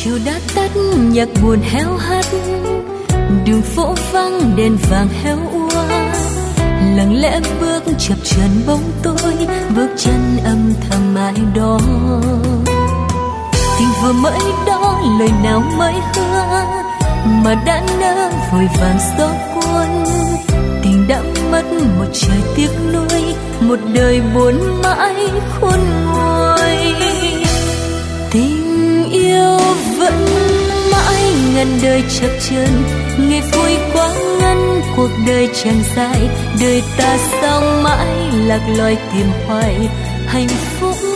chiều đã tắt, nhạc buồn héo hắt, đường phố vắng đèn vàng héo úa, lặng lẽ bước chập chờn bóng tối, bước chân âm thầm mãi đó. Tình vừa mới đó, lời nào mới hứa mà đã nỡ vội vàng gió cuốn. Tình đã mất một trời tiếc nuối, một đời buồn mãi khôn nguôi. Tình yêu vẫn mãi ngàn đời chập chờn, ngày vui quá ngắn, cuộc đời chẳng dài, đời ta sao mãi lạc loài tìm hoài hạnh phúc